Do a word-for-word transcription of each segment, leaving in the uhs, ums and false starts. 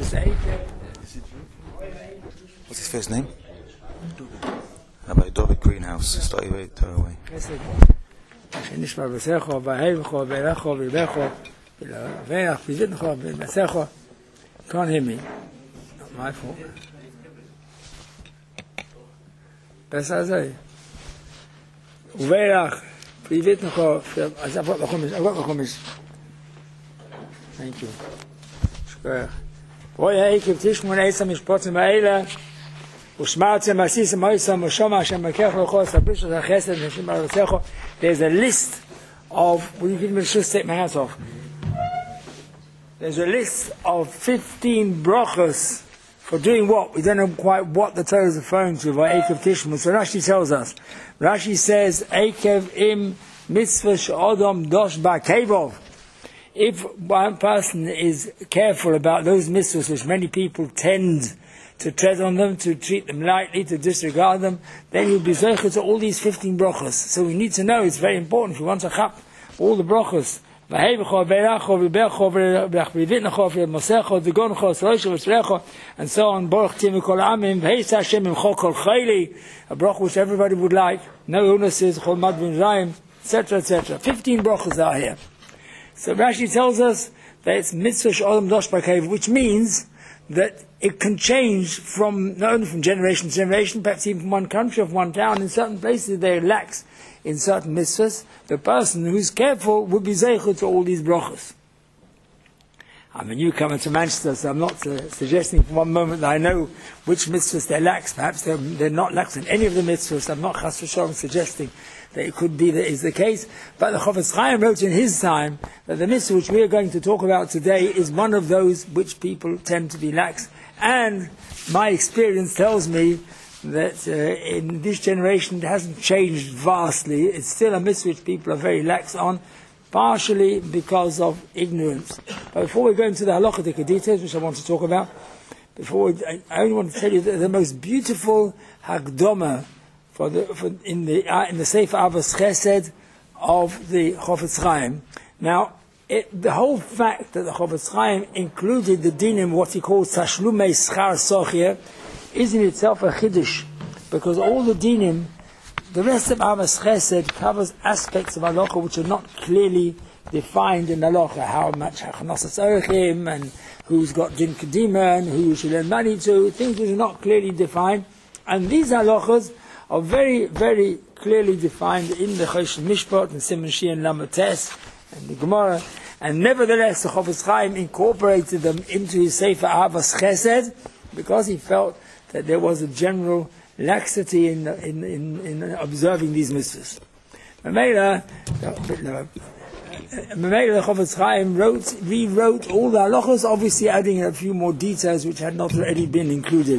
What's his first name? How about David Greenhouse? Start away, throw away. שנשמע בסכו, בהיבכו, בלכו, בלבכו, בלבך, בזיתנכו, בנסכו. Can't hear me. Not my fault. בסדר זה. ובלך, בזיתנכו, אז עבוד בחומש, עבוד בחומש. Thank you. שכוח. רואי העקב תשמון עשר משפוטים האלה, ושמרתם עשיסם מויסם ושומע השם מקח לכו הסבריש את החסד נשים ברצחו. There's a list of, will you give me a shoe, take my hat off. There's a list of fifteen brachas for doing what? We don't know quite what the Torah is referring to by Ekev Tishma. So Rashi tells us. Rashi says, Ekev im mitzvah she'odom dosh ba'kevov. If one person is careful about those mitzvahs which many people tend to tread on them, to treat them lightly, to disregard them, then he'll be zeicher to all these fifteen brachas. So we need to know, it's very important, if you want to chap all the brachas, and so on, a bracha which everybody would like, no illnesses, et cetera, et cetera. fifteen brachas are here. So Rashi tells us that it's mitzvah she'odom dosh ba'kev, which means that it can change from, not only from generation to generation, perhaps even from one country or from one town. In certain places they relax in certain mitzvahs. The person who's careful would be zeicher to all these brachas. I'm a newcomer to Manchester, so I'm not uh, suggesting for one moment that I know which mitzvahs they're lax. Perhaps they're, they're not lax in any of the mitzvahs. I'm not chas v'shalom suggesting that it could be that is the case. But the Chofetz Chaim wrote in his time that the mitzvah which we are going to talk about today is one of those which people tend to be lax. And my experience tells me that uh, in this generation it hasn't changed vastly. It's still a mitzvah which people are very lax on, partially because of ignorance. But before we go into the halachic details, which I want to talk about, before we, I, I only want to tell you that the most beautiful Hagdoma for the for in the uh, in the Sefer Avos Chesed of the Chofetz Chaim. Now, it, the whole fact that the Chofetz Chaim included the dinim, what he calls tashlumei schar sochir, is in itself a chiddush, because all the dinim, the rest of Avos Chesed covers aspects of halacha which are not clearly defined in halacha, how much hachanasas orechim, and who's got din kedima, and who you should lend money to, things which are not clearly defined. And these halachas are very, very clearly defined in the Choshen Mishpat and Siman Shein Lamates and the Gemara. And nevertheless, the Chofetz Chaim incorporated them into his Sefer Avos Chesed because he felt that there was a general laxity in in in, in observing these mitzvahs. Mamela, the Chofetz Chaim wrote, rewrote all the halachos, obviously adding a few more details which had not already been included.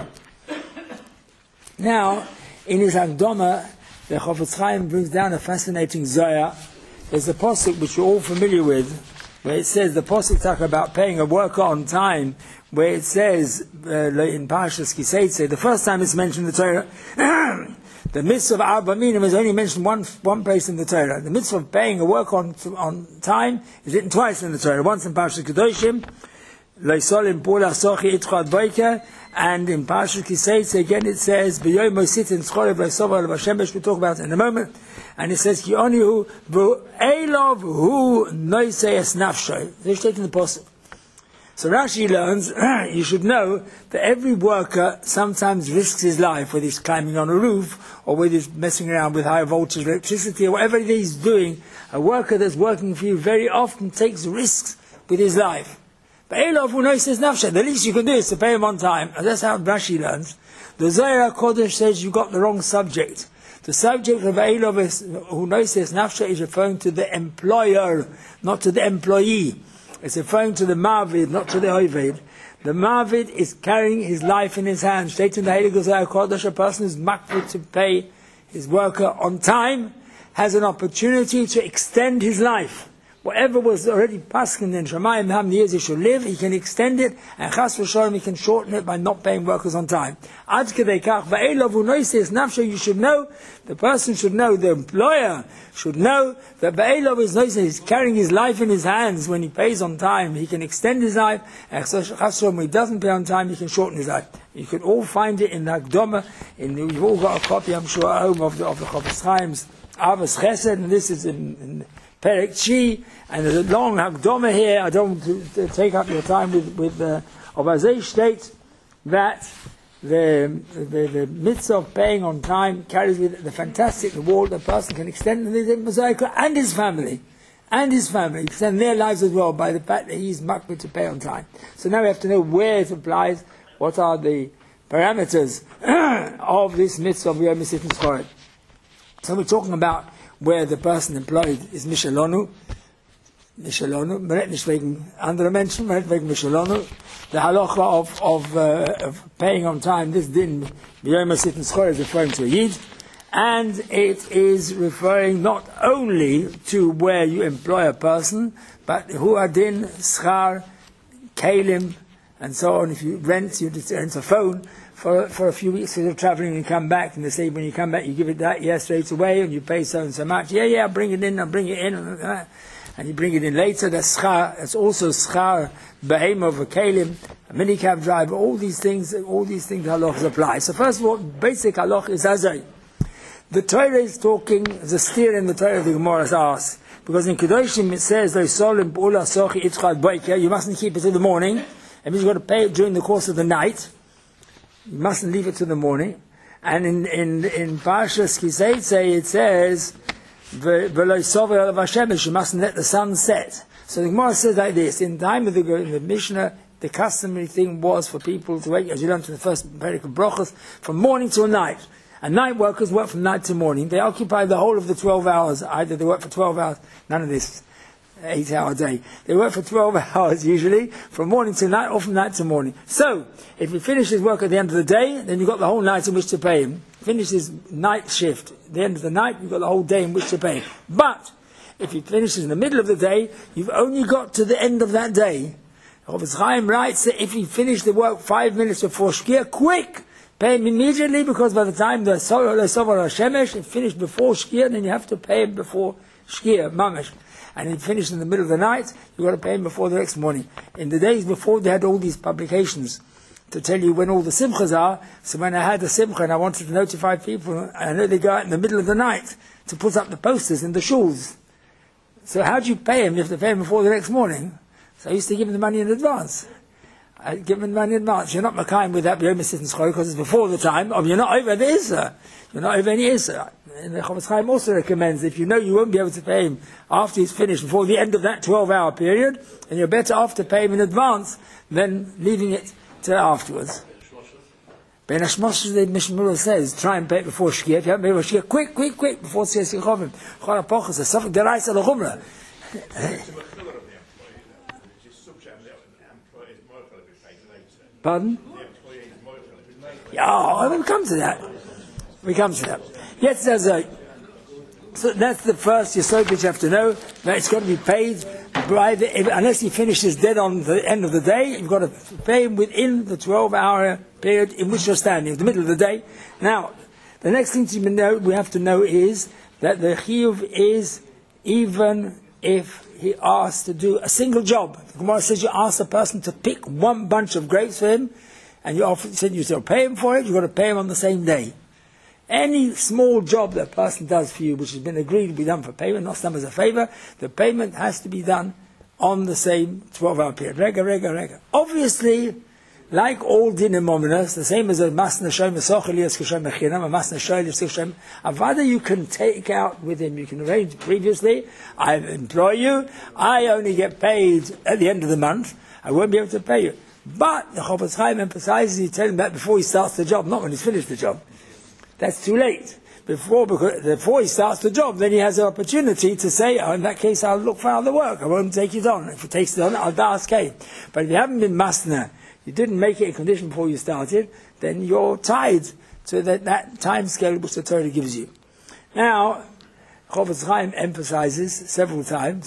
Now, in his Hagdoma, the Chofetz Chaim brings down a fascinating Zohar. There's a posuk which you're all familiar with, where it says, the posuk talk about paying a worker on time, where it says, uh, in Parshas Kiseitze, the first time it's mentioned in the Torah, the mitzvah of Arba Minim is only mentioned one one place in the Torah. The mitzvah of paying a worker on, on time is written twice in the Torah. Once in Parshas Kedoshim, Leisolim Pula Sochi Itchad Boiker, and in Parshas Kiseitze again it says, B'yoy Mositin Tzchorev Leisovar L'Vashemesh, we'll talk about it in a moment. And it says, Kionihu V'elov Hu Noiseis Nafshay. They're stating the posuk. So Rashi learns, you should know that every worker sometimes risks his life, whether he's climbing on a roof, or whether he's messing around with high voltage electricity, or whatever it is he's doing. A worker that's working for you very often takes risks with his life. But Elov Hu Noiseis Nafshay, the least you can do is to pay him on time. And that's how Rashi learns. The Zohar HaKodesh says you got the wrong subject. The subject of Elov Hu Noiseis Nafshay is referring to the employer, not to the employee. It's referring to the Mavid, not to the Oved. The Mavid is carrying his life in his hands. Stated in the Heilige Zohar HaKodesh, a person who's makpid to pay his worker on time has an opportunity to extend his life. whatever was already paskin in Shemayim, how many years he should live, he can extend it, and chas v'sholem, he can shorten it by not paying workers on time. Ad kedei kach va'elav unoises nafsho, you should know, the person should know, the employer should know that ba'elav is noises, he's carrying his life in his hands. When he pays on time, he can extend his life, and chas v'sholem, when he doesn't pay on time, he can shorten his life. You can all find it in the Hakdama, in, you've all got a copy, I'm sure, at home, of the, of the Chofetz Chaim's Avos Chesed, and this is in, in Perek Chi, and there's a long Hakdama here. I don't want to, to take up your time with, with uh, Obazei states that the, the, the mitzvah of paying on time carries with it the fantastic reward the person can extend his Mosaic and his family, and his family, extend their lives as well by the fact that he's makbid to pay on time. So now we have to know where it applies, what are the parameters of this mitzvah of Yom Sittin Schoret. So we're talking about where the person employed is Mishalonu, Mishalonu, Meret nicht wegen anderer Menschen, Meret wegen Mishalonu. The halacha of, of, uh, of paying on time, this din, Yom Sittin Schoret, is referring to a Yid, and it is referring not only to where you employ a person, but who are din, schar, kalim, and so on. If you rent, you just rent a phone for for a few weeks because you're traveling and come back, and they say when you come back you give it that yeah straight away, and you pay so and so much. Yeah, yeah, I'll bring it in, I'll bring it in, and you bring it in later. That's schar. It's also schar, behema of a kalim, a minicab driver. All these things, all these things halachas apply. So first of all, basic halach is azay. The Torah is talking, the steer in the Torah the Gemara is asked, because in Kedoshim it says you mustn't keep it till the morning. It means you've got to pay it during the course of the night. You mustn't leave it to the morning. And in in in Parshas Kiseitze it says, "V'lo yisover alav hashemesh," you mustn't let the sun set. So the Gemara says like this: in the time of the, in the Mishnah, the customary thing was for people to wait, as you learned in the first Perek of Brochos, from morning till night. And night workers work from night to morning. They occupy the whole of the twelve hours. Either they work for twelve hours. None of this. Eight-hour day. They work for twelve hours usually, from morning to night or from night to morning. So, if he finishes work at the end of the day, then you've got the whole night in which to pay him. Finish his night shift at the end of the night, you've got the whole day in which to pay him. But, if he finishes in the middle of the day, you've only got to the end of that day. Chofetz Chaim writes that if he finished the work five minutes before Shkia, quick! Pay him immediately, because by the time the Sovar HaShemesh is finished before Shkia, then you have to pay him before Shkia, Mamash. And he finished in the middle of the night, you've got to pay him before the next morning. In the days before, they had all these publications to tell you when all the simchas are. So when I had a simcha and I wanted to notify people, I know they go out in the middle of the night to put up the posters in the shuls. So how do you pay him? You have to pay him before the next morning. So I used to give him the money in advance. I give him the money in advance. You're not makayim with that Yom Sittin Schoret because it's before the time. Or you're not over the Isser. You're not over any Isser. And the Chofetz Chaim also recommends if you know you won't be able to pay him after he's finished, before the end of that twelve-hour period, then you're better off to pay him in advance than leaving it till afterwards. Ben Hashmosh, the Mishnah says, try and pay it before Shkia. If you haven't paid before Shkia, quick, quick, quick, before Tziyas Yichovim. Chol HaPochos, a Safek Deraisa L'Chumra. Pardon? Yeah, we'll come to that. We come to that. Yes, there's a, so that's the first yesod which you have to know, that it's got to be paid by the, if, unless he finishes dead on the end of the day, you've got to pay him within the twelve-hour period in which you're standing, the middle of the day. Now, the next thing to know, we have to know is that the chiyuv is even if he asks to do a single job. The Gemara says you ask a person to pick one bunch of grapes for him, and you often said you still pay him for it, you've got to pay him on the same day. Any small job that a person does for you, which has been agreed to be done for payment, not done as a favor, the payment has to be done on the same twelve-hour period. Rega, rega, rega. Obviously, like all dinim mominus, the same as a masna shoy mesochel yis kishem mechinam, a masna shoy yis kishem, avada you can take out with him, you can arrange previously, I employ you, I only get paid at the end of the month, I won't be able to pay you. But the Chofetz Chaim emphasizes, you tell him that before he starts the job, not when he's finished the job. That's too late. Before, because, before he starts the job, then he has an opportunity to say, oh, in that case, I'll look for other work. I won't take it on. If he takes it on, I'll das kei. But if you haven't been masna, you didn't make it a condition before you started, then you're tied to that, that time scale which the Torah gives you. Now, Chofetz Chaim emphasizes several times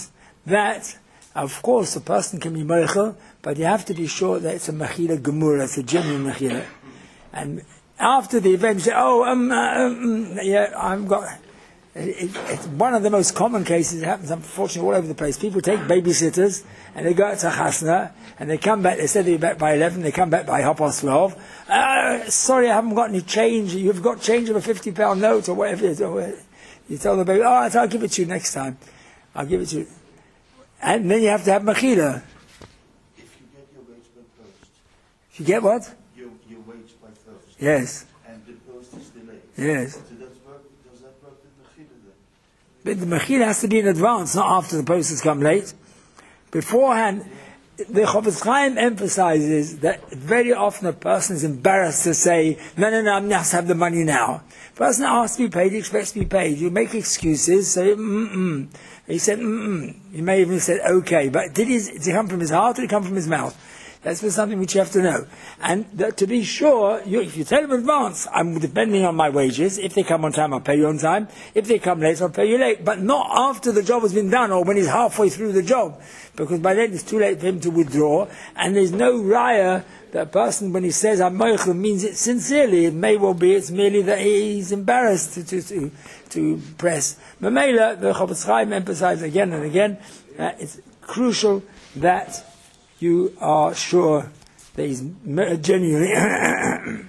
that, of course, a person can be meichel, but you have to be sure that it's a mechila gemura, it's a genuine mechila. And after the event, you say, oh, um, uh, um, yeah, I've got... It, it's one of the most common cases. It happens, unfortunately, all over the place. People take babysitters, and they go out to chasna, and they come back, they said they'll be back by eleven, they come back by half past twelve. Uh, sorry, I haven't got any change. You've got change of a fifty pound note, or whatever it is. Or you tell the baby, oh, I'll give it to you next time. I'll give it to you. And then you have to have mechila. If you get your wage by post. If you get what? Your, your wage by post. Yes. And the post is delayed. Yes. So that's work, does that work with mechila then? But the mechila has to be in advance, not after the post has come late. Beforehand, the Chofetz Chaim emphasizes that very often a person is embarrassed to say, no, no, no, I must have the money now. The person asks to be paid, he expects to be paid. You make excuses, say, mm-mm. He said, mm-mm. He may even have said, okay. But did, his, did it come from his heart or did it come from his mouth? That's something which you have to know. And that, to be sure, you, if you tell them in advance, I'm depending on my wages. If they come on time, I'll pay you on time. If they come late, I'll pay you late. But not after the job has been done or when he's halfway through the job. Because by then it's too late for him to withdraw. And there's no raya that a person, when he says, I'm moichel, means it sincerely. It may well be, it's merely that he's embarrassed to, to, to, to press. Mamela, the Chofetz Chaim emphasizes again and again, that it's crucial that you are sure that he's genuinely...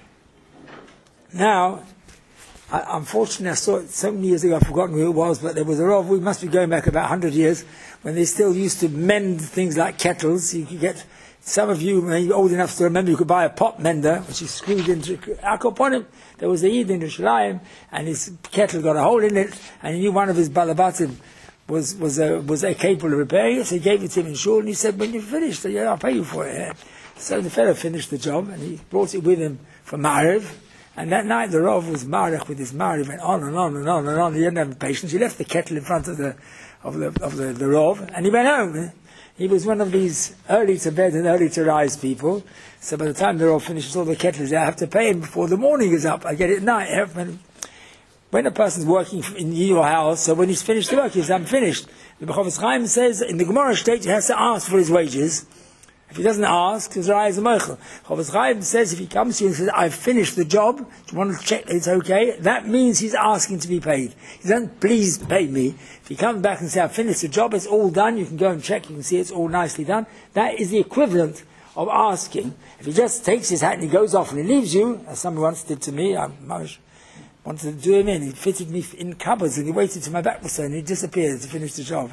Now, I, unfortunately I saw it so many years ago, I've forgotten who it was, but there was a Rav, we must be going back about one hundred years, when they still used to mend things like kettles. You could get, some of you, when you're old enough to remember, you could buy a pot mender, which is screwed into... Akoponim, there was a Yid in Yerushalayim, and his kettle got a hole in it, and he knew one of his balabatim was was uh, was uh, capable of repairing it, so he gave it to him in shul, and he said, when you're finished, yeah, I'll pay you for it. Yeah. So the fellow finished the job, and he brought it with him for Ma'ariv, and that night the Rav was Marich with his Ma'ariv, went on and on and on and on, he didn't have the patience, he left the kettle in front of the of the of the, the Rav, and he went home. He was one of these early to bed and early to rise people, so by the time the Rav finishes all the kettles, I have to pay him before the morning is up, I get it at night. Yeah? When a person's working in your house, so when he's finished the work, he says, I'm finished. The Chofetz Chaim says, in the Gemara state, he has to ask for his wages. If he doesn't ask, his raya is a moichel. Chofetz Chaim says, if he comes to you and says, I've finished the job, do you want to check that it's okay? That means he's asking to be paid. He doesn't, please pay me. If he comes back and says, I've finished the job, it's all done, you can go and check, you can see it's all nicely done. That is the equivalent of asking. If he just takes his hat and he goes off and he leaves you, as someone once did to me, I'm wanted to do him in. He fitted me in cupboards and he waited till my back was turned and he disappeared to finish the job.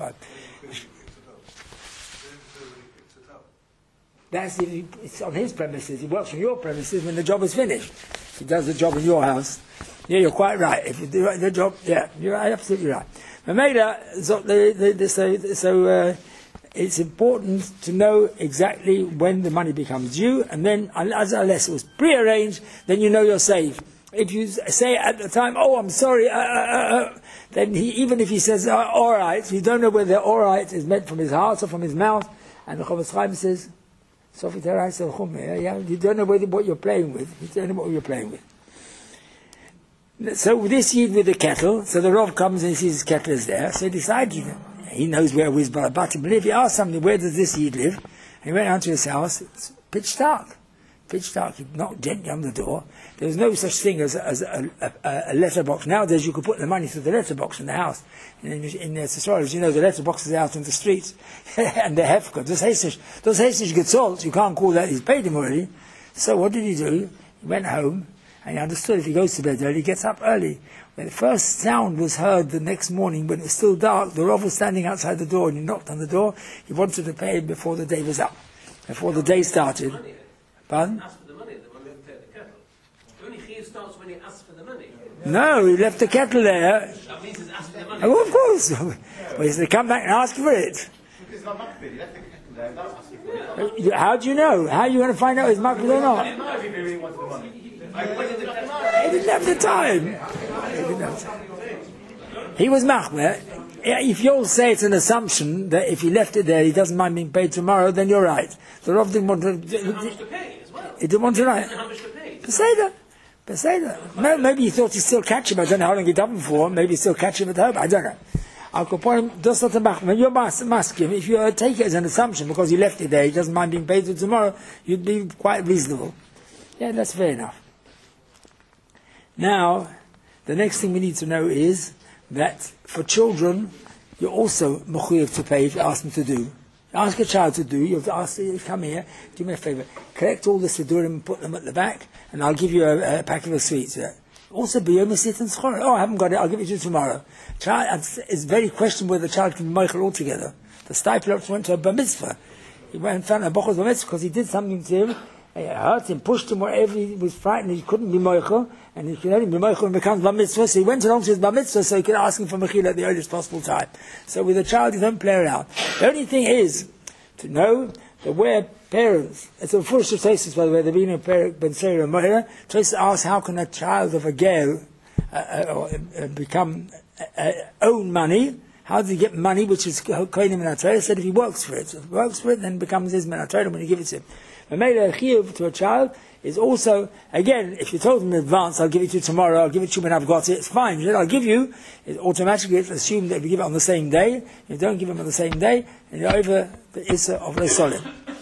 That's if he, it's on his premises. He works on your premises when the job is finished. He does the job in your house. Yeah, you're quite right. If you do the job, yeah, you're right, absolutely right. Mamela, so, the, the, the, so, so uh, it's important to know exactly when the money becomes due, and then unless it was prearranged, then you know you're safe. If you say at the time, oh, I'm sorry, uh, uh, uh, then he, even if he says, uh, all right, you don't know whether all right is meant from his heart or from his mouth. And the Chofetz Chaim says, Sofi Terai Selchum, yeah, you don't know whether what you're playing with. You don't know what you're playing with. So this Yid with the kettle, so the Rav comes and he sees his kettle is there, so he decides, he knows where his Balabatim live. He asked somebody, where does this Yid live? And he went out to his house, it's pitch dark. Pitch dark, he knocked gently on the door. There was no such thing as, as a, a, a letterbox. Nowadays you could put the money through the letterbox in the house. In, in, in the Sisraelis, you know, the letterbox is out in the streets. And the hefka, those hesish, those hesish getzolts, you can't call that, he's paid him already. So what did he do? He went home, and he understood if he goes to bed early, he gets up early. When the first sound was heard the next morning, when it was still dark, the Rav was standing outside the door, and he knocked on the door. He wanted to pay him before the day was up, before the day started. Pardon? Ask for the money, the money to take the kettle. The only chiyuv starts when he asks for the money. No, he left the kettle there. That means he's asked for the money. Oh, of course. Well, he's going to come back and ask for it. Because not makbid, he left the kettle there without asking for it. How do you know? How are you going to find out he's makbid or not? If he really wanted the money. He didn't have the time. He didn't have the time. He was machmer. If you'll say it's an assumption that if he left it there, he doesn't mind being paid tomorrow, then you're right. The Rav didn't want to. How much to pay as well? He didn't want to write. How much to pay? Peseda. Peseda. No, maybe he thought he'd still catch him. I don't know how long he'd done for. Maybe he'd still catch him at home. I don't know. Al Kaponim does not about when you're masking, if you take it as an assumption because he left it there, he doesn't mind being paid till tomorrow, you'd be quite reasonable. Yeah, that's fair enough. Now, the next thing we need to know is that for children, you're also mechuyev to pay if you ask them to do. Ask a child to do, you have to ask, come here, do me a favour, collect all the sidurim and put them at the back, and I'll give you a, a packet of sweets. Also, be and schor. Oh, I haven't got it, I'll give it to you tomorrow. Child, it's very questionable whether the child can be meichel altogether. The Stipler went to a bar mitzvah. He went and found a boch's bar mitzvah because he did something to him, he hurt him, pushed him wherever he was frightened, he couldn't be meichel, and he could only be meichel when he becomes bar mitzvah, so he went along to his bar mitzvah so he could ask him for mechila at the earliest possible time. So with a child, you don't play around. The only thing is to know that where parents, it's a first of Tosis, by the way, the being a parent, Ben Sarah and Moira, Tosis asks how can a child of a girl uh, uh, uh, become, uh, uh, own money? How does he get money, which is Kohenim and Torah? Said if he works for it. If he works for it, then it becomes his min Torah when you give it to him. But made a chiyuv to a child is also, again, if you told him in advance, I'll give it to you tomorrow, I'll give it to you when I've got it, it's fine. You know, I'll give you, it automatically it's assumed that if you give it on the same day, if you don't give him on the same day, and you're over the Issa of the Solid.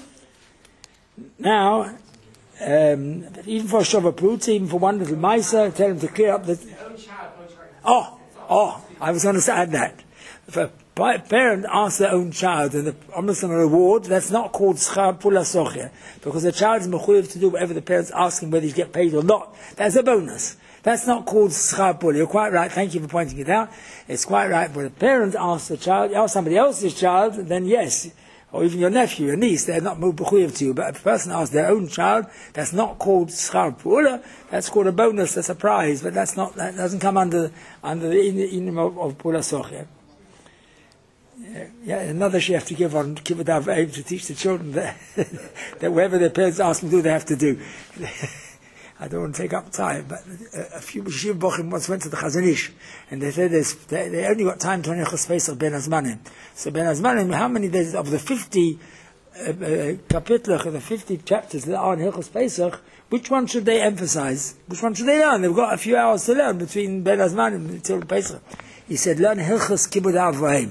Now, um, even for a Shova Prutz, even for one little Maisa, tell him to clear up the... Oh, oh, I was going to add that. If a parent asks their own child and they promise them a reward, that's not called schar pula sochia, because the child is mechuyev to do whatever the parents ask him, whether he get paid or not. That's a bonus. That's not called schar pula. You're quite right. Thank you for pointing it out. It's quite right. When a parent asks the child, asks somebody else's child, then yes, or even your nephew, your niece, they're not mechuyev to you. But if a person asks their own child, that's not called schar pula. That's called a bonus, a surprise. But that's not. That doesn't come under under the inim of, of pula sochia. Yeah, yeah, another she have to give on Kibbutz Avim to teach the children that, that whatever their parents ask them to do, they have to do. I don't want to take up time, but a, a few Yeshiva Bochim once went to the Chazon Ish, and they said they, they only got time to Nechos Pesach Ben Azmanim. So Ben Azmanim, how many days of the fifty uh, uh, kapitlach, the fifty chapters that are in Nechos Pesach, which one should they emphasize? Which one should they learn? They've got a few hours to learn between Ben Azmanim until Pesach. He said, learn Hilchos Kibbutz Avim.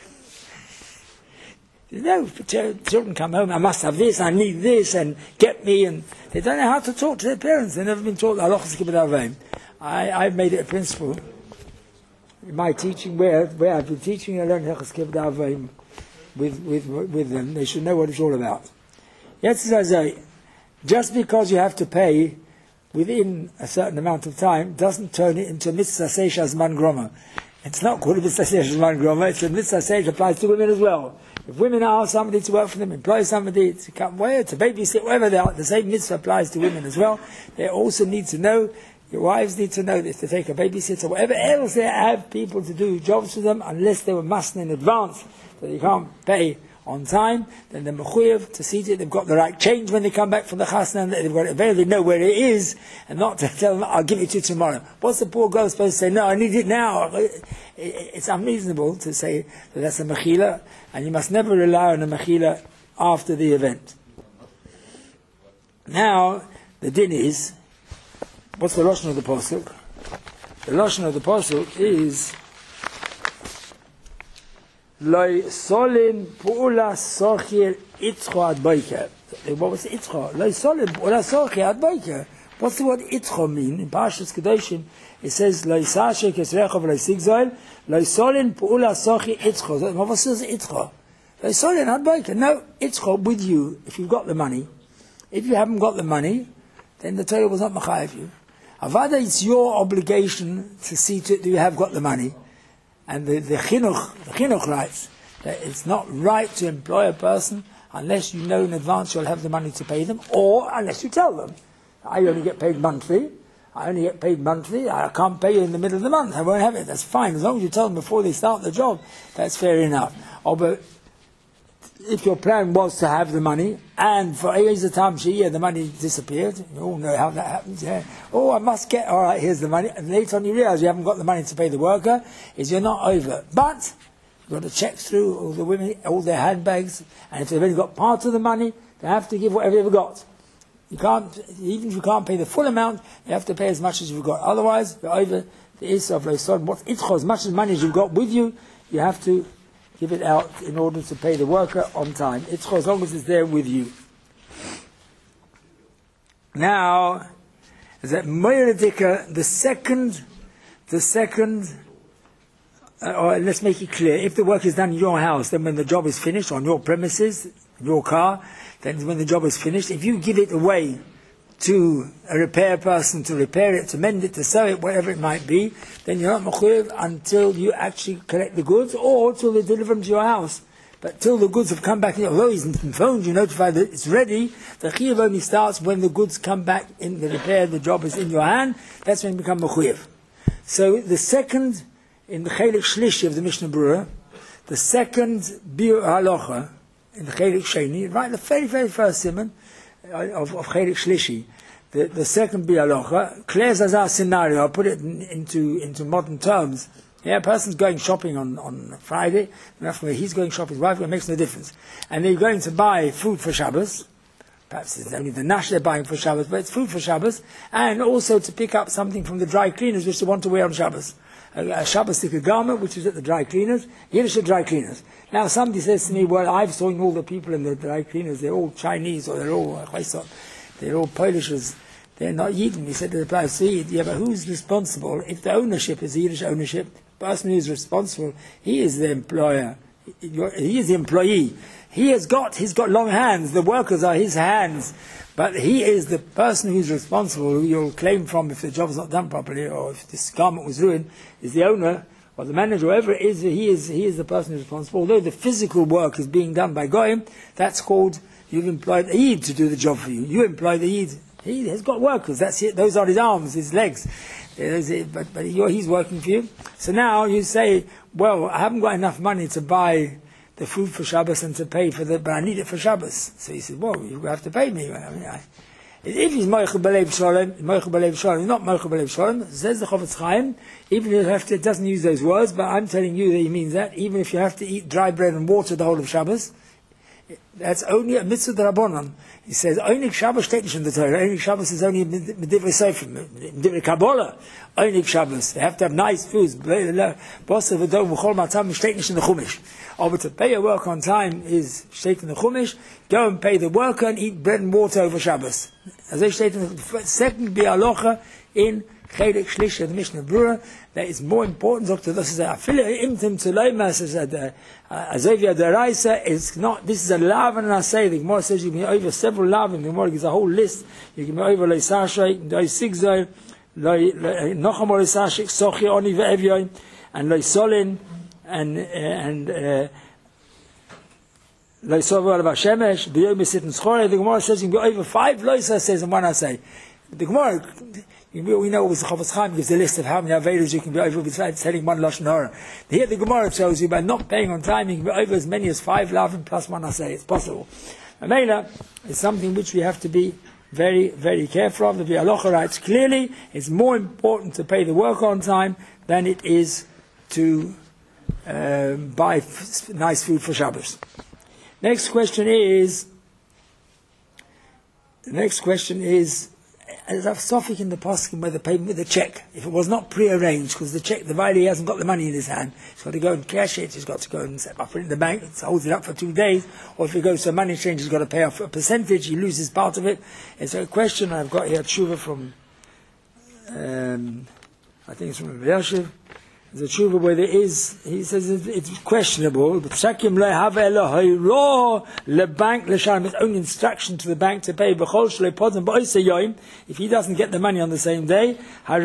You know, children come home, I must have this, I need this, and get me, and they don't know how to talk to their parents. They've never been taught halachas kibbutz avim. I I've made it a principle in my teaching, where where I've been teaching, I learned halachas kibbutz avim with with with them. They should know what it's all about. Yes, as I say, just because you have to pay within a certain amount of time doesn't turn it into mitzvah seisha zman groma. It's not called a mitzvah seisha zman groma. It's a mitzvah seisha applies to women as well. If women ask somebody to work for them, employ somebody to come where to babysit, wherever they are, the same mitzvah applies to women as well. They also need to know, your wives need to know this, to take a babysitter, whatever else they have people to do jobs for them, unless they were masking in advance that they can't pay on time, then they're mechuyev to see that they've got the right change when they come back from the chasna, and they've got it, they know where it is, and not to tell them, I'll give it to you tomorrow. What's the poor girl supposed to say? No, I need it now. It's unreasonable to say that that's a mechila, and you must never rely on a mechila after the event. Now, the din is, what's the lashon of the pasuk? The lashon of the pasuk is, Loi solim pu'ula sochir itzcho ad boiker. What was itzcho? Loi solim pu'ula sochir ad boiker. What's the word itzcho mean? In Parshas Kedoshim, it says, Loi sashe kesrechov loi sigzoil, Loi solim pu'ula sochir itzcho. What was this itzcho? Loi solim ad boiker. No, itzcho with you, if you've got the money. If you haven't got the money, then the Torah was not machayev you. Avada, it's your obligation to see to it that you have got the money. And the, the chinuch, the chinuch writes that it's not right to employ a person unless you know in advance you'll have the money to pay them, or unless you tell them, I only get paid monthly, I only get paid monthly, I can't pay you in the middle of the month, I won't have it. That's fine, as long as you tell them before they start the job, that's fair enough. Oh, but if your plan was to have the money, and for a time yeah, the money disappeared, you all know how that happens, yeah. Oh, I must get, all right, here's the money, and later on you realize you haven't got the money to pay the worker, is you're not over. But you've got to check through all the women, all their handbags, and if they've only got part of the money, they have to give whatever they've got. You can't, even if you can't pay the full amount, you have to pay as much as you've got. Otherwise, you're over the Issa of Leisod. What's Itcho, as much as money as you've got with you, you have to give it out in order to pay the worker on time. It's as long as it's there with you. Now, that Moiradika, the second, the second, uh, or let's make it clear, if the work is done in your house, then when the job is finished, on your premises, your car, then when the job is finished, if you give it away to a repair person to repair it, to mend it, to sew it, whatever it might be, then you're not mechuyev until you actually collect the goods or till they deliver them to your house. But till the goods have come back, although he's phoned you, notified that it's ready, the chiyuv only starts when the goods come back in the repair, the job is in your hand, that's when you become mechuyev. So the second, in the chelik shlishi of the Mishnah Berurah, the second biur halacha, in the chelik sheni, right, the very, very first simon of, of chelik shlishi, the, the second biur halacha, clears as our scenario, I'll put it in, into, into modern terms. Yeah, a person's going shopping on, on Friday, he's going shopping, his wife, it makes no difference. And they're going to buy food for Shabbos, perhaps it's only the nash they're buying for Shabbos, but it's food for Shabbos, and also to pick up something from the dry cleaners which they want to wear on Shabbos. A, a Shabbos sticker garment, which is at the dry cleaners, Yiddish dry cleaners. Now somebody says to me, well, I've seen all the people in the dry cleaners, they're all Chinese, or they're all, they're all Polishes. They're not Yidden. He said to the place, yeah, but who's responsible? If the ownership is Yiddish ownership, the person who is responsible, he is the employer. He is the employee. He has got, he's got long hands. The workers are his hands. But he is the person who's responsible, who you'll claim from if the job's not done properly, or if this garment was ruined, is the owner, or the manager, whoever it is, he is, he is the person who's responsible. Although the physical work is being done by Goyim, that's called, you've employed the Yid to do the job for you. You employ the Yid. He has got workers, that's it, those are his arms, his legs. But, but he's working for you. So now you say, well, I haven't got enough money to buy the food for Shabbos and to pay for the, but I need it for Shabbos. So he says, well, you have to pay me. I mean, I, if he's Moichel B'Lev Shalom, Moichel B'Lev Shalom, not Moichel B'Lev Shalom, says the Chofetz Chaim, even if you have to, it doesn't use those words, but I'm telling you that he means that, even if you have to eat dry bread and water the whole of Shabbos, that's only a mitzvah d'Rabbanan. He says, only Shabbos steht nicht in the Torah. Only Shabbos is only Medivre Sefer, Medivre Kabbalah. Only Shabbos. They have to have nice foods. Bosa v'dom v'chol matam steht nicht in the Chumash. But to pay your work on time is steht in the Chumash. Go and pay the worker and eat bread and water over Shabbos. As they steht in the second bi'alocha in Chelik Shlish, the Mishnah Berurah, that is more important. Doctor, this is a affiliate imtim to leimas. Is a azevia deraisa. It's not. This is a lav and asay. The Gemara says you can be over several lav, and the Gemara gives a whole list. You can be over leisashay, leisigzay, nochamor leisashik, sochi oni ve'evyoy, and leisolin, and and leisover al vashemesh. B'yoy mesitin schore. The Gemara says you can be over five loisa. Says in one asay. The Gemara. We know the Chofetz Chaim gives a list of how many Avedas you can be over besides telling one Lashon Hara. Here the Gemara shows you by not paying on time you can be over as many as five lavim plus one asay. It's possible. Amela is something which we have to be very, very careful of. The Halacha writes clearly it's more important to pay the worker on time than it is to um, buy f- nice food for Shabbos. Next question is, the next question is, there's a suffix in the poskim where the payment with a check. If it was not pre-arranged, because the check, the Vali hasn't got the money in his hand, he's got to go and cash it, he's got to go and set up it in the bank, it holds it up for two days, or if he goes to a money exchange, he's got to pay off a percentage, he loses part of it. It's a question I've got here, tshuva from, um, I think it's from Yashiv. There's a tshuva where there is, he says it's questionable. It's only instruction to the bank to pay. If he doesn't get the money on the same day,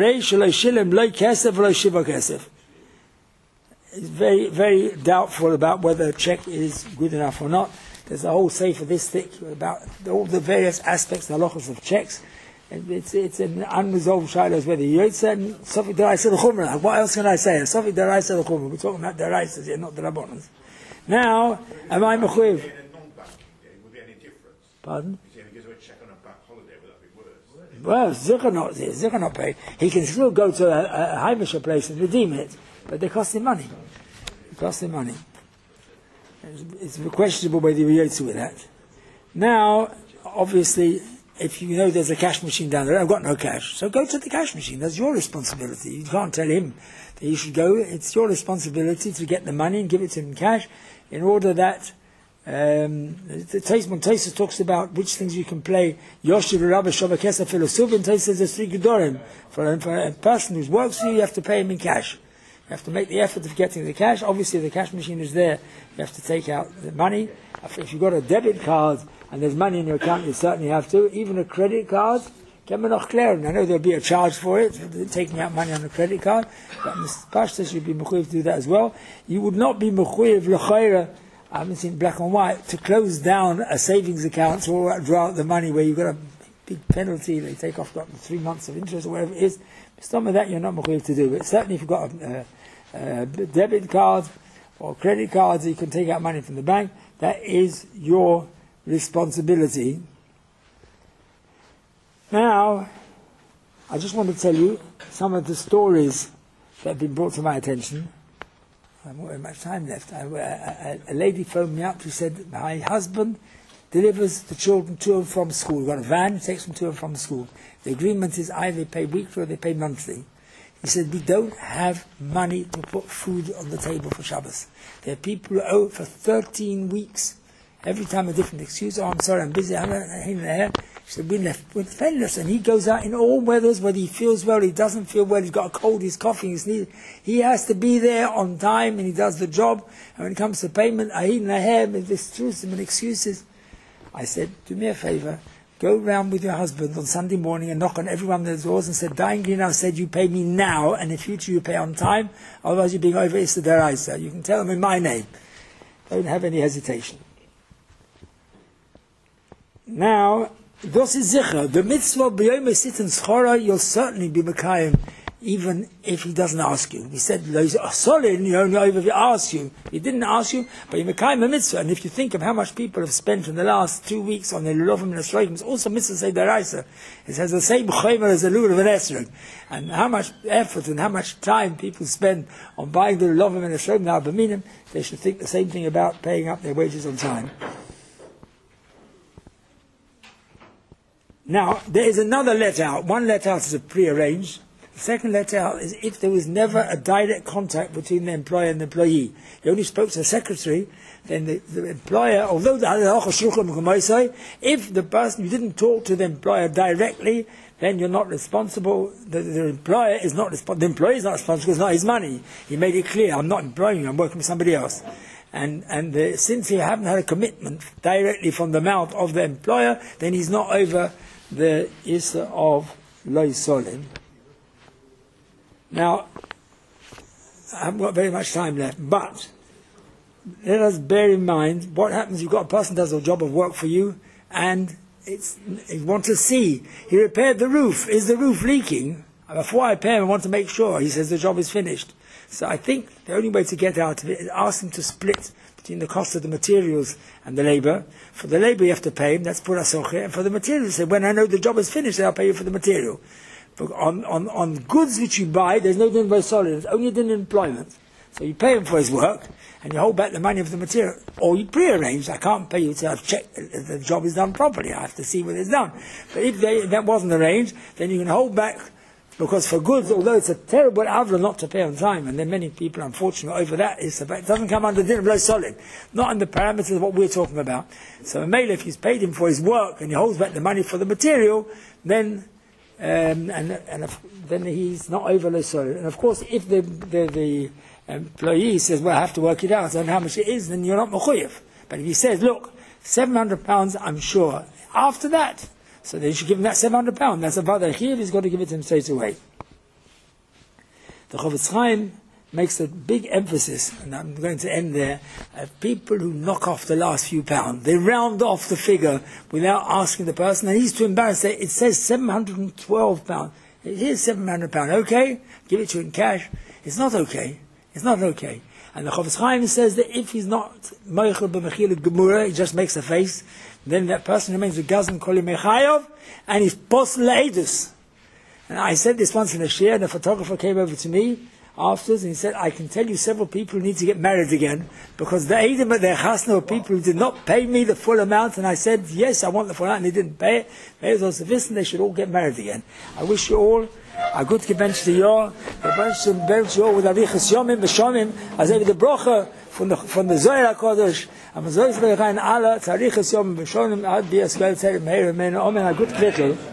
it's very, very doubtful about whether a check is good enough or not. There's a whole sefer this thick about all the various aspects, the halachos of checks. It's it's an unresolved shiloh whether you said Sofik Deraisa the Chumrah. What else can I say? Sofik Deraisa the Chumrah. We're talking about Deraisas here, not the Rabbanans. Now, am I mechuyev? Would be any difference? Pardon? If he gives a check on a bank holiday, would that be worse? Well, Zikr not Zikr not pay. He can still go to a, a Heimisher place and redeem it, but they cost him money. It costs him money. It's, it's questionable whether we yotze with that. Now, obviously, if you know there's a cash machine down there, I've got no cash. So go to the cash machine. That's your responsibility. You can't tell him that you should go. It's your responsibility to get the money and give it to him in cash in order that um, the Tosfos Tosfos talks about which things you can play. Yoshiv Rabba Shova Kesef Filosuf, and Tosfos says there's three Gedorim. For, for a person who works for you, you have to pay him in cash. You have to make the effort of getting the cash. Obviously, the cash machine is there. You have to take out the money. If you've got a debit card and there's money in your account, you certainly have to. Even a credit card, I know there'll be a charge for it, for taking out money on a credit card, but Mister Pashta should be mechuyev to do that as well. You would not be mechuyev l'chayra, I haven't seen black and white, to close down a savings account or draw out the money where you've got a big penalty, they take off got three months of interest or whatever it is. Some of that you're not mechuyev to do, but certainly if you've got a, a, a debit card or credit cards, you can take out money from the bank, that is your responsibility. Now, I just want to tell you some of the stories that have been brought to my attention. I don't have much time left. I, a, a lady phoned me up who said, my husband delivers the children to and from school. We've got a van, takes them to and from school. The agreement is either they pay weekly or they pay monthly. He said, we don't have money to put food on the table for Shabbos. There are people who owe for thirteen weeks. Every time a different excuse. Oh, I'm sorry, I'm busy. I'm in the hair. She said, we left with penniless. And he goes out in all weathers, whether he feels well, he doesn't feel well, he's got a cold, he's coughing, he's sneezing. He has to be there on time and he does the job. And when it comes to payment, I in the hair with this truth and excuses. I said, do me a favor. Go round with your husband on Sunday morning and knock on everyone's doors and said, Dayan Greenhouse said you pay me now and in future you pay on time. Otherwise you're being over Issa Deraisa. You can tell them in my name. Don't have any hesitation. Now, this is Zichar. The mitzvah b'yom sitin schora, you'll certainly be Mekayim, even if he doesn't ask you. He said, solid, you only over if he asks you. He didn't ask you, but you're Mekayim a mitzvah. And if you think of how much people have spent in the last two weeks on the Lulavim and Esrogim, it's also mitzvah say deraisa. It has the same chaymer as the Lulav and Esrog. And how much effort and how much time people spend on buying the Lulavim and Esrogim now, b'minim, they should think the same thing about paying up their wages on time. Now, there is another let out. One let out is a pre-arranged. The second let out is if there was never a direct contact between the employer and the employee. He only spoke to the secretary, then the, the employer, although the if the person, you didn't talk to the employer directly, then you're not responsible. The, the employer is not responsible. The employee is not responsible because it's not his money. He made it clear, I'm not employing you, I'm working with somebody else. And and the, since he haven't had a commitment directly from the mouth of the employer, then he's not over the Issa of Lo Solim. Now, I haven't got very much time left, but let us bear in mind what happens. You've got a person who does a job of work for you, and it's you want to see. He repaired the roof. Is the roof leaking? Before I pay him, I want to make sure. He says the job is finished. So I think the only way to get out of it is ask him to split between the cost of the materials and the labour. For the labour you have to pay him, that's pura soche, and for the materials, say, when I know the job is finished, I'll pay you for the material. But on, on, on goods which you buy, there's no din by solid, it's only din in employment. So you pay him for his work, and you hold back the money of the material. Or you pre-arrange, I can't pay you until I've checked that the job is done properly, I have to see what it's done. But if, they, if that wasn't arranged, then you can hold back. Because for goods, although it's a terrible avla not to pay on time, and there are many people unfortunate over that, it's a, it doesn't come under din of lo solid, not in the parameters of what we're talking about. So a male, if he's paid him for his work and he holds back the money for the material, then um, and, and if, then he's not over lo solid. And of course, if the the, the employee says, "Well, I have to work it out," and how much it is, then you're not mechuyev. But if he says, "Look, seven hundred pounds, I'm sure," after that. So then you should give him that seven hundred pounds. That's about the chiv, he's got to give it to him straight away. The Chofetz Chaim makes a big emphasis, and I'm going to end there, of people who knock off the last few pounds. They round off the figure without asking the person, and he's too embarrassed. It says seven hundred twelve pounds. Here's seven hundred pounds. Okay? Give it to him in cash. It's not okay. It's not okay. And the Chofetz Chaim says that if he's not Meichel b'Mechila Gemura, he just makes a face, then that person remains a Gazan Koli Mechayav, and he's Posel Le'edus. And I said this once in a share, and a photographer came over to me. afterwards, and he said, I can tell you several people who need to get married again, because the Eidim at their chasna were people who did not pay me the full amount, and I said, yes, I want the full amount, and they didn't pay it. They also wissen they should all get married again. I wish you all a good gebenchte Jahr, gebenchte gebenchte Jahr with Arichas Yomim, B'Shomim, also wie die Broche von der, von der Zohar HaKodesh, aber so ist wir rein alle, Arichas Yomim, B'Shomim, Ad B'Yas Geld, Zeh, Meir, Meir, Omen, a good Kvittel.